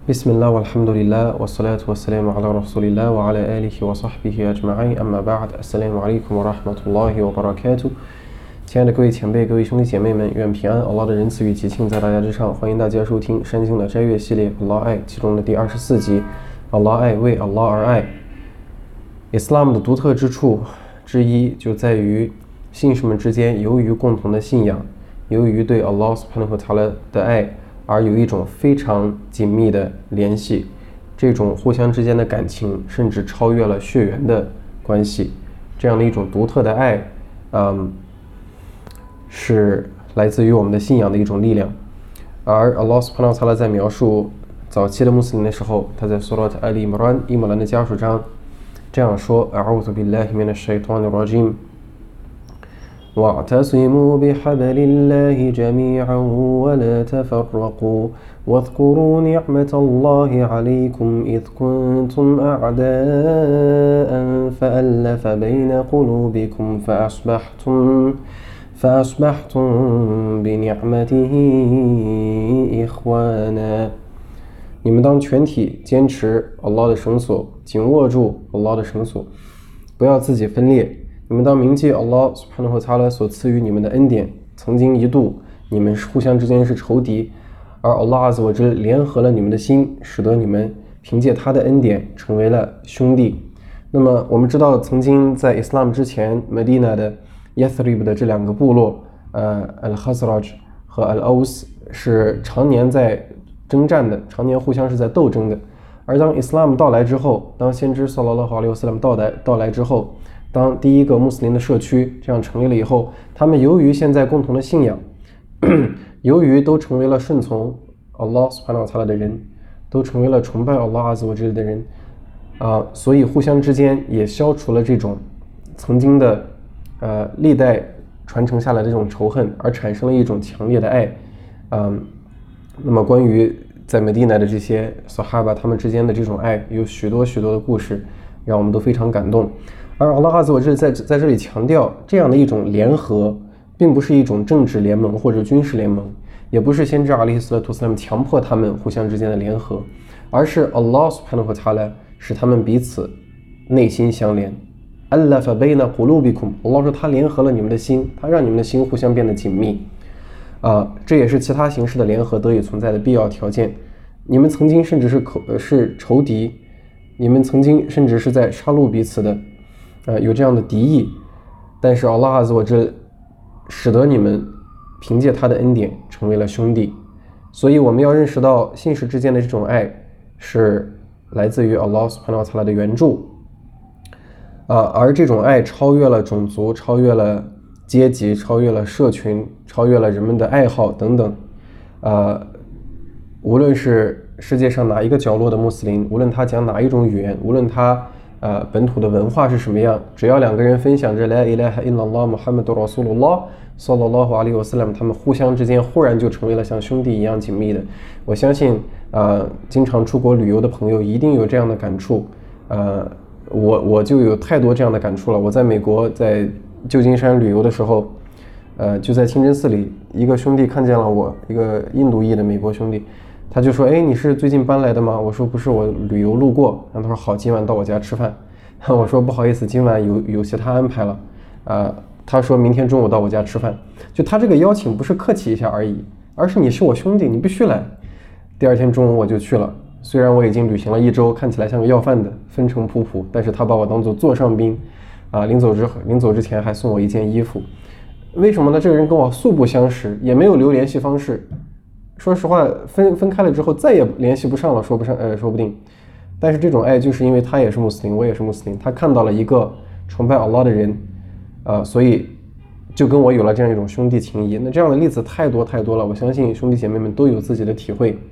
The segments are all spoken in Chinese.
بسم الله والحمد لله والصلاة والسلام على رسول الله وعلى آله وصحبه أجمعين أما بعد السلام عليكم ورحمة الله وبركاته。亲爱的各位前辈、各位兄弟姐妹们，愿平安，Allah的仁慈与吉庆在大家之上。欢迎大家收听山经的斋月系列 Allah 爱其中的第24集 Allah 爱为 Allah 而爱。Islam 的独特之处之一就在于信士们之间由于共同的信仰，由于对 Allah subhanahu wa ta'ala 的爱而有一种非常紧密的联系，这种互相之间的感情甚至超越了血缘的关系，这样的一种独特的爱，是来自于我们的信仰的一种力量。而 Allah subhanahu wa ta'ala 在描述早期的穆斯林的时候，他在 Surat Al-Imran 伊姆兰的家属章这样说 أعوذ بالله من الشيطان الرجيم واعتصموا بحبل الله جميعا ولا تفرقوا واذكروا نعمة الله عليكم إذ كنتم أعداء فألف بين قلوبكم فأصبحتم بنعمته إخوانا。你们当全体坚持 Allah 的绳索，紧握住 Allah 的绳索，不要自己分裂。你们当铭记 Allah subhanahu wa ta'ala 所赐予你们的恩典，曾经一度你们互相之间是仇敌，而 Allah azza wa jal 联合了你们的心，使得你们凭借他的恩典成为了兄弟。那么我们知道，曾经在 Islam 之前 Medina 的 Yathrib 的这两个部落Al-Khazraj 和 Al-Aus 是常年在征战的，常年互相是在斗争的。而当 Islam 到来之后，当先知 Sallallahu Alaihi Wasallam 到来之后，当第一个穆斯林的社区这样成立了以后，他们由于现在共同的信仰，由于都成为了顺从 Allah subhanahu wa ta'ala 的人，都成为了崇拜 Allah azza wa jal 的人，所以互相之间也消除了这种曾经的历代传承下来的这种仇恨，而产生了一种强烈的爱。那么关于在美地那的这些 Sahaba 他们之间的这种爱，有许多许多的故事，让我们都非常感动。而 Allah azza wa jal 在这里强调，这样的一种联合并不是一种政治联盟或者军事联盟，也不是先知阿里斯图斯拉姆强迫他们互相之间的联合，而是 Allah subhanahu wa ta'ala 使他们彼此内心相连。Allafa bayna qulubikum， Allah 说他联合了你们的心，他让你们的心互相变得紧密。这也是其他形式的联合得以存在的必要条件。你们曾经甚至是仇敌，你们曾经甚至是在杀戮彼此的，有这样的敌意，但是 Allah azza wa jal 使得你们凭借他的恩典成为了兄弟。所以我们要认识到信士之间的这种爱是来自于 Allah subhanahu wa ta'ala 的援助，而这种爱超越了种族，超越了阶级，超越了社群，超越了人们的爱好等等。无论是世界上哪一个角落的穆斯林，无论他讲哪一种语言，无论他本土的文化是什么样，只要两个人分享着 La ilaha illallah Muhammadur Rasulullah sallallahu alaihi wasallam， 他们互相之间忽然就成为了像兄弟一样紧密的。我相信经常出国旅游的朋友一定有这样的感触。我就有太多这样的感触了。我在美国在旧金山旅游的时候，就在清真寺里，一个兄弟看见了我，一个印度裔的美国兄弟，他就说：“哎，你是最近搬来的吗？”我说：“不是，我旅游路过。”然后他说：“好，今晚到我家吃饭。”我说：“不好意思，今晚有其他安排了。”他说明天中午到我家吃饭。就他这个邀请不是客气一下而已，而是你是我兄弟，你必须来。第二天中午我就去了。虽然我已经旅行了1周，看起来像个要饭的，风尘仆仆，但是他把我当做座上宾，临走之前还送我一件衣服。为什么呢？这个人跟我素不相识，也没有留联系方式。说实话，分开了之后再也联系不上了，说不定。但是这种爱就是因为他也是穆斯林，我也是穆斯林，他看到了一个崇拜 Allah 的人，所以就跟我有了这样一种兄弟情谊。那这样的例子太多太多了，我相信兄弟姐妹们都有自己的体会。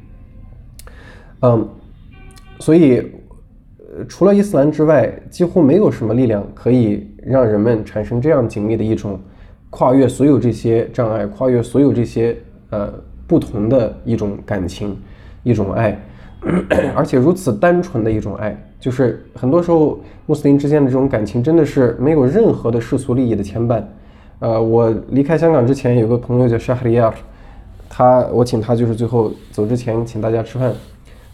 所以除了伊斯兰之外，几乎没有什么力量可以让人们产生这样紧密的一种跨越所有这些障碍，跨越所有这些不同的一种感情，一种爱，而且如此单纯的一种爱。就是很多时候穆斯林之间的这种感情真的是没有任何的世俗利益的牵绊。我离开香港之前有个朋友叫沙哈里亚，我请他就是最后走之前请大家吃饭，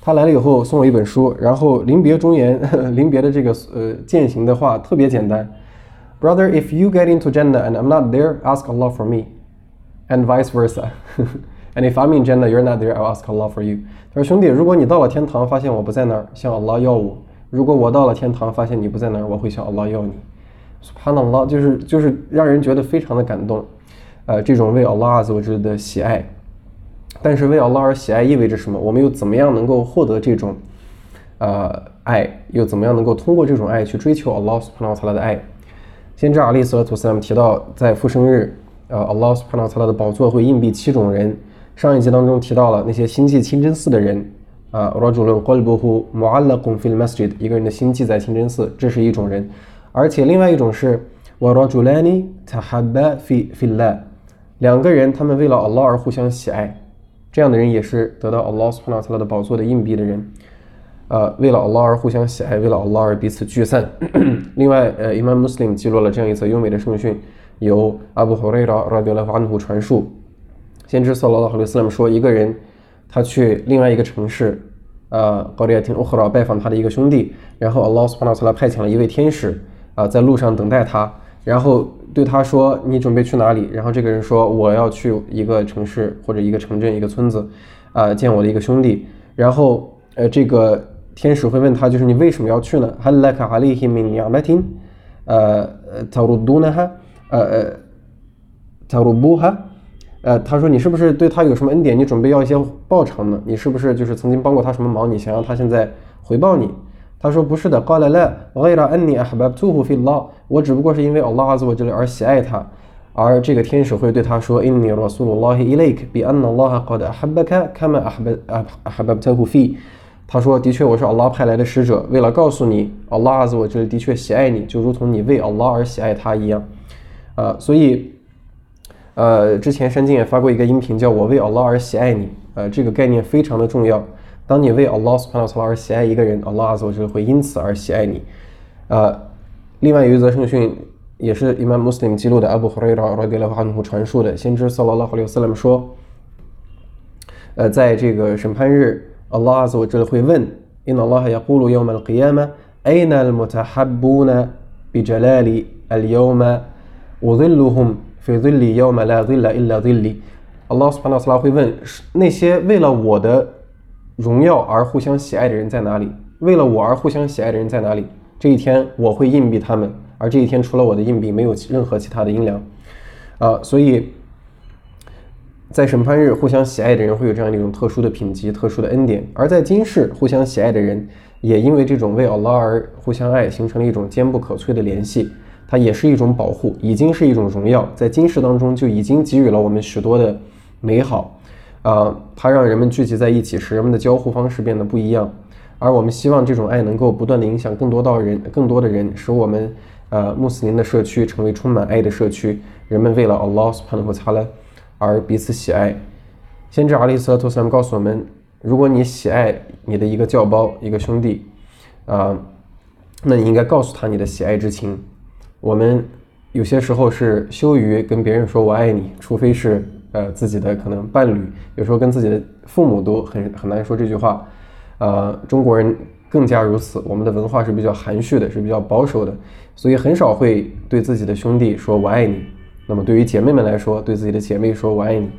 他来了以后送我一本书，然后临别忠言，临别的这个践行的话特别简单。Brother, if you get into Jannah and I'm not there, ask Allah for me, and vice versa. And if I'm in Jannah, you're not there, I'll ask Allah for you. 他说兄弟，如果你到了天堂发现我不在那儿，向 Allah 要我；如果我到了天堂发现你不在那儿，我会向 Allah 要你。Subhanallah， 就是让人觉得非常的感动。这种为 Allah Azza wa Jalla 的喜爱。但是为 Allah 而喜爱意味着什么？我们又怎么样能够获得这种爱？又怎么样能够通过这种爱去追求 Allah Subhanahu wa Taala 的爱？先知阿里·斯拉图斯拉姆提到，在复生日Allah Subhanahu wa Taala 的宝座会硬币7种人。上一集当中提到了那些心系清真寺的人rajulun qalbuhu mu'allaqun fil masjid， 一个人的心系在清真寺，这是一种人。而且另外一种是 wa rajulani tahabba fillah， 两个人他们为了 Allah 而互相喜爱，这样的人也是得到 Allah Subhanahu wa Taala 的宝座的硬币的人。为了 Allah 而互相喜爱，为了 Allah 而彼此聚散。另外Imam Muslim 记录了这样一则优美的圣训，由阿布胡瑞拉 radiyallahu anhu 传述。先知 sallallahu alaihi wasallam 说，一个人他去另外一个城市qaryatin ukhra 拜访他的一个兄弟，然后 Allah Subhanahu wa Taala 派遣了一位天使在路上等待他，然后对他说，你准备去哪里？然后这个人说，我要去一个城市或者一个城镇一个村子见我的一个兄弟。然后这个天使会问他，就是你为什么要去呢？ hal laka alayhi min ni'matin taruddunaha tarubbuha，他说你是不是对他有什么恩典，你准备要一些报偿呢？你是不是就是曾经帮过他什么忙，你想让他现在回报你？他说不是的， قال لا غير أني أحببته في الله， 我只不过是因为 Allah Azza wa Jalla 而喜爱他。而这个天使会对他说， إني رسول الله إليك بأن الله قد أحبك كما أحببته فيه。 他说的确我是 Allah 派来的使者，为了告诉你 Allah Azza wa Jalla 的确喜爱你，就如同你为 Allah 而喜爱他一样。所以之前山经也发过一个音频叫我为 Allah 而喜爱你，这个概念非常的重要。当你为 Allah Subhanahu wa Taala 而喜爱一个人， Allah Azza wa Jalla 会因此而喜爱你。另外有一则圣训也是 Imam Muslim 记录的，阿布胡瑞拉 radiyallahu anhu 传述的，先知 sallallahu alaihi wasallam 说，在这个审判日 Allah Azza wa Jalla 会问 Inna Allah yaqulu yawm al-qiyamah ayna al-mutahabbuna bijalali al-yawma udhilluhum fi dhilli yawma la dhilla illa dhilli。 Allah Subhanahu wa Taala 会问那些为了我的荣耀而互相喜爱的人在哪里？为了我而互相喜爱的人在哪里？这一天我会硬币他们，而这一天除了我的硬币没有任何其他的阴凉。所以在审判日互相喜爱的人会有这样一种特殊的品级，特殊的恩典。而在今世互相喜爱的人也因为这种为 Allah 而互相爱形成了一种坚不可摧的联系，它也是一种保护，已经是一种荣耀，在今世当中就已经给予了我们许多的美好。它让人们聚集在一起，使人们的交互方式变得不一样。而我们希望这种爱能够不断的影响更多的人，使我们穆斯林的社区成为充满爱的社区，人们为了 Allah Subhanahu wa Taala 而彼此喜爱。先知阿里·斯拉图斯拉姆告诉我们，如果你喜爱你的一个教胞一个兄弟那你应该告诉他你的喜爱之情。我们有些时候是羞于跟别人说我爱你，除非是自己的可能伴侣，有时候跟自己的父母都很难说这句话。中国人更加如此，我们的文化是比较含蓄的，是比较保守的，所以很少会对自己的兄弟说我爱你。那么对于姐妹们来说，对自己的姐妹说我爱你，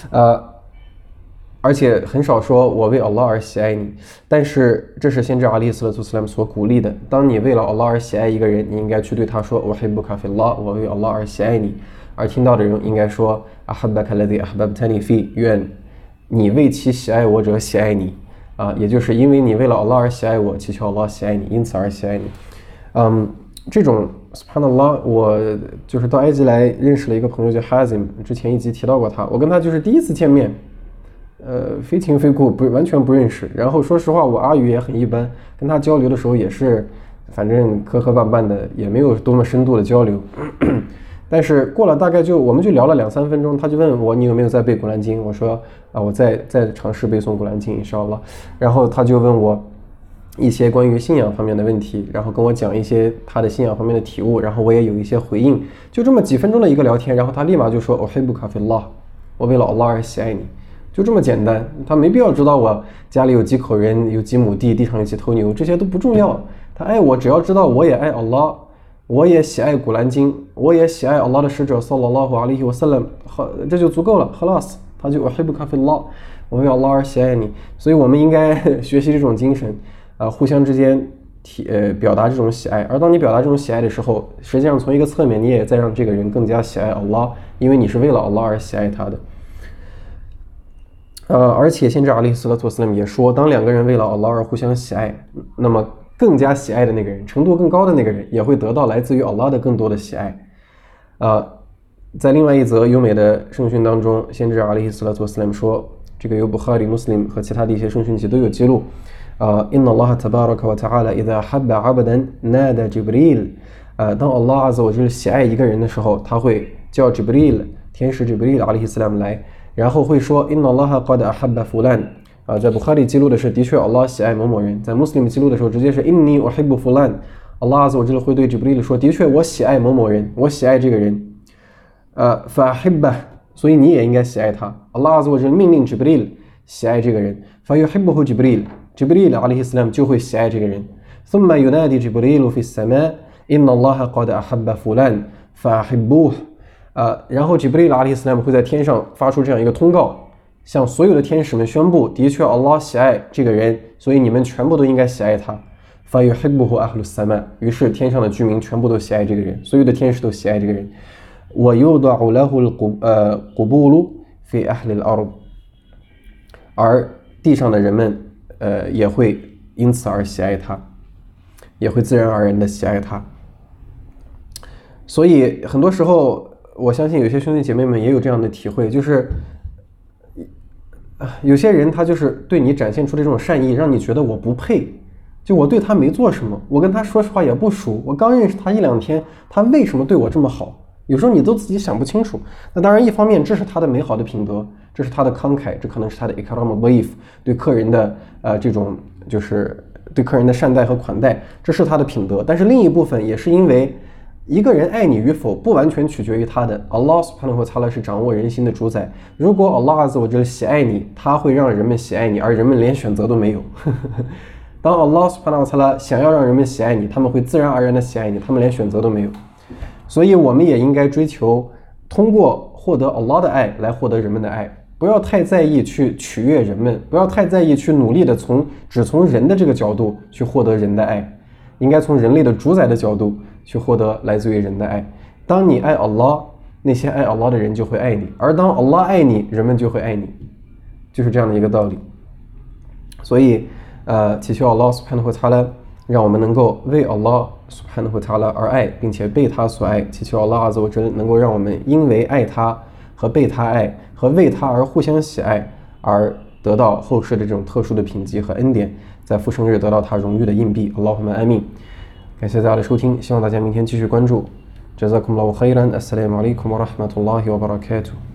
而且很少说我为 Allah 而喜爱你。但是这是先知阿里·斯拉图斯拉姆所鼓励的，当你为了 Allah 而喜爱一个人，你应该去对他说uhibbuka fillah， 我为 Allah 而喜爱你。而听到的人应该说 ahabbaka alladhi ahbabtani fi， 愿你为其喜爱我者喜爱你。也就是因为你为了 Allah 而喜爱我，祈求 Allah 喜爱你，因此而喜爱你。这种 Subhanallah， 我就是到埃及来认识了一个朋友叫 Hazim， 之前一集提到过他，我跟他就是第一次见面，非亲非故，完全不认识。然后说实话，我阿语也很一般，跟他交流的时候也是反正磕磕绊绊的，也没有多么深度的交流。但是过了大概我们就聊了2-3分钟，他就问我你有没有在背古兰经，我说我在尝试背诵古兰经inshallah。然后他就问我一些关于信仰方面的问题，然后跟我讲一些他的信仰方面的体悟，然后我也有一些回应，就这么几分钟的一个聊天，然后他立马就说uhibbuka fillah， 我为了 Allah 而喜爱你。 就这么简单。他没必要知道我家里有几口人，有几亩地，地上有几头牛，这些都不重要。他爱我，只要知道我也爱 Allah， 我也喜爱古兰经，我也喜爱 Allah 的使者 sallallahu alaihi wasallam， 这就足够了。khalas， 他就 uhibbuka fillah， 我为 Allah 而喜爱你。所以我们应该学习这种精神，互相之间表达这种喜爱。而当你表达这种喜爱的时候，实际上从一个侧面你也在让这个人更加喜爱 Allah， 因为你是为了 Allah 而喜爱他的。而且先知阿里斯拉图斯兰也说，当两个人为了 Allah 而互相喜爱，那么更加喜爱的那个人，程度更高的那个人，也会得到来自于 Allah 的更多的喜爱。在另外一则优美的圣训当中，先知阿里斯拉图斯兰说，这个由布哈里、穆斯林和其他的一些圣训集都有记录。إن الله تبارك وتعالى إذا حب عبدا نادى جبريل。当 Allah Azza wa Jalla 喜爱一个人的时候，他会叫 Jibril 天使 Jibril 阿里希斯兰来，然后会说 إن الله قد أحب فلان。在布哈里记录的是，的确 Allah 喜爱某某人；在穆斯林记录的时候，直接是 إني أحب فلان。Allah Azza wa Jalla 会对 Jibril 说，的确我喜爱某某人，我喜爱这个人。فأحبه， 所以你也应该喜爱他。Allah Azza wa Jalla 命令 Jibril 喜爱这个人， فيحبه جبريل。Jibril 阿里希斯兰就会喜爱这个人。ثم ينادي جبريل في السماء إن الله قد أحب فلان فأحبوه。然后 Jibril 阿里希斯兰会在天上发出这样一个通告，向所有的天使们宣布，的确 Allah 喜爱这个人，所以你们全部都应该喜爱他。فيحبه أهل السماء。于是天上的居民全部都喜爱这个人，所有的天使都喜爱这个人。ويوضع له القبول في أهل الأرض。而地上的人们也会因此而喜爱他，也会自然而然的喜爱他。所以很多时候，我相信有些兄弟姐妹们也有这样的体会，就是有些人他就是对你展现出这种善意，让你觉得我不配，就我对他没做什么，我跟他说实话也不熟，我刚认识他1-2天，他为什么对我这么好？有时候你都自己想不清楚。那当然，一方面这是他的美好的品德，这是他的慷慨，这可能是他的 ikram bayf 对客人的这种就是对客人的善待和款待，这是他的品德。但是另一部分也是因为一个人爱你与否不完全取决于他的 Allah subhanahu wa ta'ala 是掌握人心的主宰。如果 Allah azza wa jalla 喜爱你，他会让人们喜爱你，而人们连选择都没有。当 Allah subhanahu wa ta'ala 想要让人们喜爱你，他们会自然而然的喜爱你，他们连选择都没有。所以我们也应该追求通过获得 Allah 的爱来获得人们的爱，不要太在意去取悦人们，不要太在意去努力的只从人的这个角度去获得人的爱，应该从人类的主宰的角度去获得来自于人的爱。当你爱 Allah， 那些爱 Allah 的人就会爱你，而当 Allah 爱你，人们就会爱你，就是这样的一个道理。所以祈求 Allah subhanahu wa ta'ala 让我们能够为 Allah subhanahu wa ta'ala 而爱，并且被他所爱。祈求 Allah azza wa jalla 能够让我们因为爱他和被他爱和为他而互相喜爱，而得到后世的这种特殊的品级和恩典，在复生日得到他荣誉的印币。Allahumma amin。感谢大家的收听，希望大家明天继续关注。Jazakumullahu khairan。Assalamu alaikum wa rahmatullahi wa barakatuh。